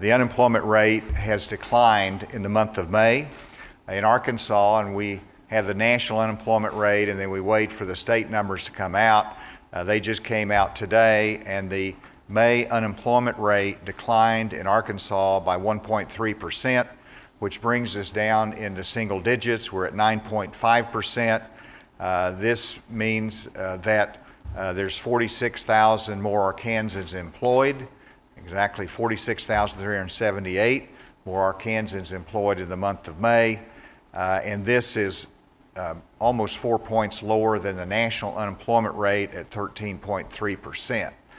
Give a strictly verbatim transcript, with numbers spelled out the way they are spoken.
The unemployment rate has declined in the month of May in Arkansas, and we have the national unemployment rate, and then we wait for the state numbers to come out. Uh, they just came out today, and the May unemployment rate declined in Arkansas by one point three percent, which brings us down into single digits. We're at nine point five percent. Uh, this means uh, that uh, there's forty-six thousand more Arkansans employed, exactly forty-six thousand three hundred seventy-eight more Arkansans employed in the month of May, uh, and this is uh, almost four points lower than the national unemployment rate at thirteen point three percent.